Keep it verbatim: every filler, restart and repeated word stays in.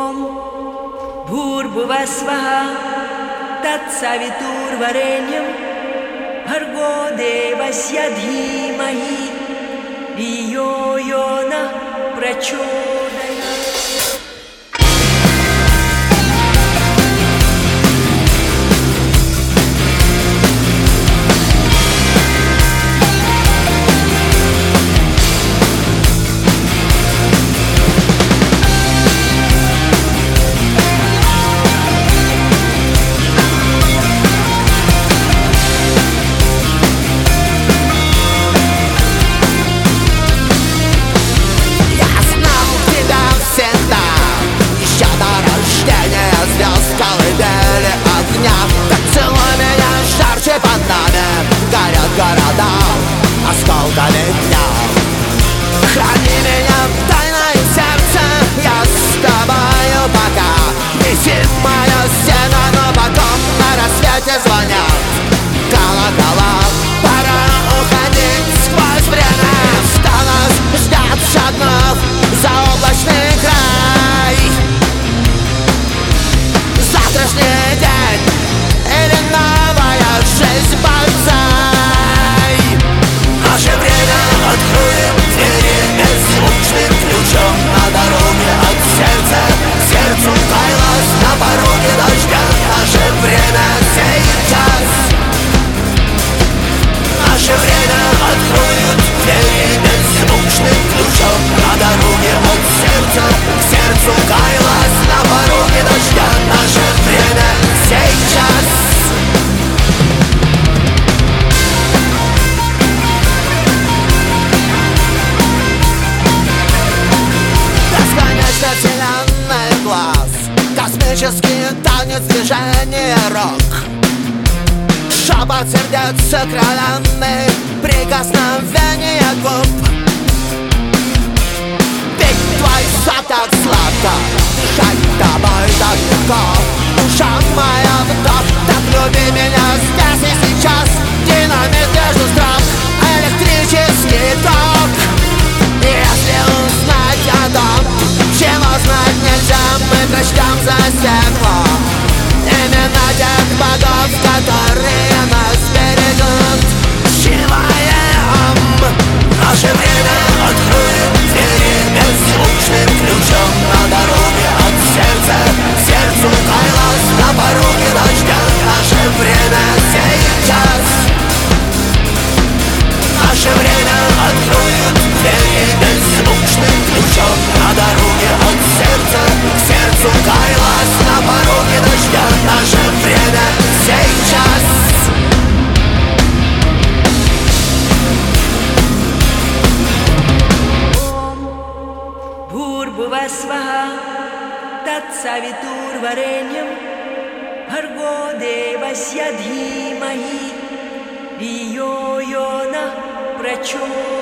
ॐ भूर्भुवः स्वः तत्सवितुर्वरेण्यं भर्गो देवस्य धीमहि धियो यो नः प्रचोदयात्। Под нами горят города осколками дня. Храни меня тайной сердце, я с тобою пока. Неси мое сено, но потом на рассвете звонят колокола. Пора уходить сквозь время, что нас ждет, шагнув за облачный край. Завтрашний день или новая жизнь бонсай. Наше время откроем двери беззвучным ключом на дороге от сердца к сердцу. Кайлас на пороге дождя. Наше время сейчас. Наше время откроем двери беззвучным ключом на дороге от сердца к сердцу. Кайлас на пороге дождя. Наше время сейчас. Вселенной глаз, космический танец движения рок. Шепот сердец сокровенный, прикосновение губ. Пить твой сад так сладко, дышать тобой так легко. Душа моя вдох, так люби меня здесь и сейчас. Динамит между строк, электрический ток. Если узнать о том, чего знать нельзя, мы прочтем за стеклом имена тех богов, которые нас берегут. Живаем. Наше время откроем двери беззвучным ключом на дороге от сердца к сердцу. Кайлас на пороге дождя. Наше время сейчас. Наше время откроем двери беззвучным ключом на дороге от сердца к сердцу. Кайлас на пороге дождя. Наше время сейчас. ॐ भूर्भुवः स्वः तत्सवितुर्वरेण्यं भर्गो देवस्य धीमहि धियो यो नः प्रचोदयात्।